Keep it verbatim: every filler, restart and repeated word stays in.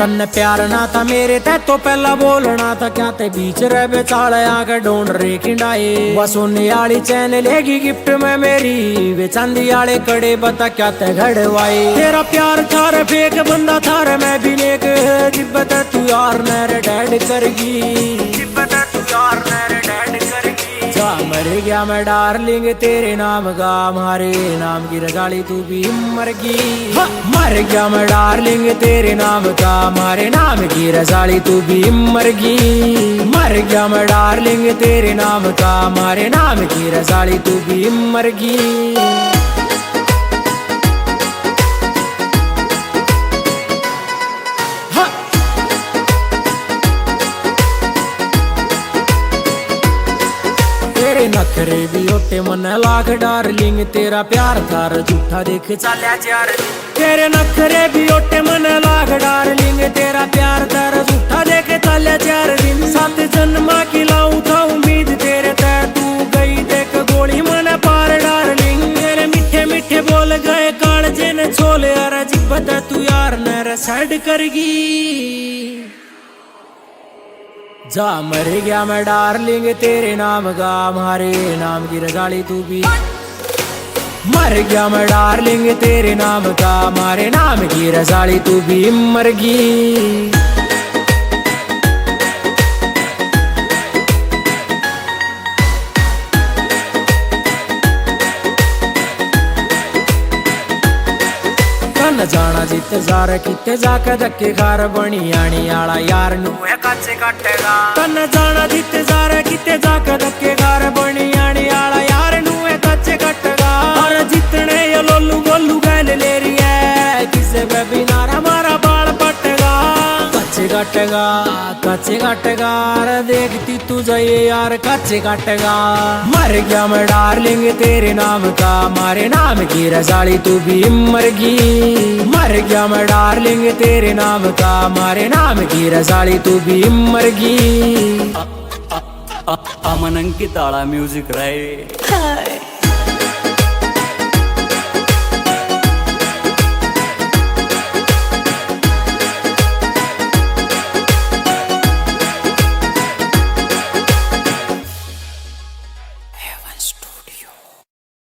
तन्ने प्यार ना था मेरे ते तो पहला बोलना था, क्या ते बीच रह बेचाल आके ढूंढ रे खिंडाए। वो सोने आली चैन लेगी गिफ्ट में मेरी, वे चांदी आले कड़े बता क्या ते घड़वाए। तेरा प्यार थार फेक बंदा थार मैं भी नेक, जिब्बत तू यार मेरे डैड करगी, जिब्बत तू यार मेरे डैड करगी। जा मर गया मैं डार्लिंग तेरे नाम का, हमारे नाम की रजाली तू भी मरगी। मर गया मैं डार्लिंग तेरे नाम का, हमारे नाम की रजाली तू भी मरगी। मर गया मैं डार्लिंग तेरे नाम का, हमारे नाम की रजाली तू भी मरगी। तेरे नखरे भी होते मन लाख डार्लिंग, तेरा प्यार थार झूठा देख चाल्या चार। तेरे नखरे भी होते मन लाख डार्लिंग, तेरा प्यार थार झूठा देख चाल्या चार दिन। सात जन्मा की लाऊं था उम्मीद तेरे ते, तू गई देख गोली मन पार डार्लिंग। मेरे मीठे मीठे बोल गए कालजे ने छोले, अरे जिब्बत तू यार ने साइड करगी। जा मर गया मैं डार्लिंग तेरे नाम का, हमारे नाम की रजाली तू भी मर गया मैं डार्लिंग तेरे नाम का, हमारे नाम की रजाली तू भी मरगी। न जाना जिते जार किते जाके धक्के खार, बनी आनी आला यार नू कच्चे काटेगा। तन जाना जिते जार किते जाके धक्के खार, बनी आनी आला यार नू कच्चे काटेगा। और जितने ये लोलू गोलू गैल ले रही है, किसे बेबी नारा मारा बाल पटेगा। कच्चे काटेगा कच्चे काटेगा, अरे देखती तू जाइए यार कच्चे काटेगा। मर गया मैं डार्लिंग तेरे नाम का, हमारे नाम की रजाली तू भी मरगी। मर गया मैं डार्लिंग तेरे नाम का, हमारे नाम की रजाली तू भी मरगी। अमन अंकित आला म्यूजिक रहे।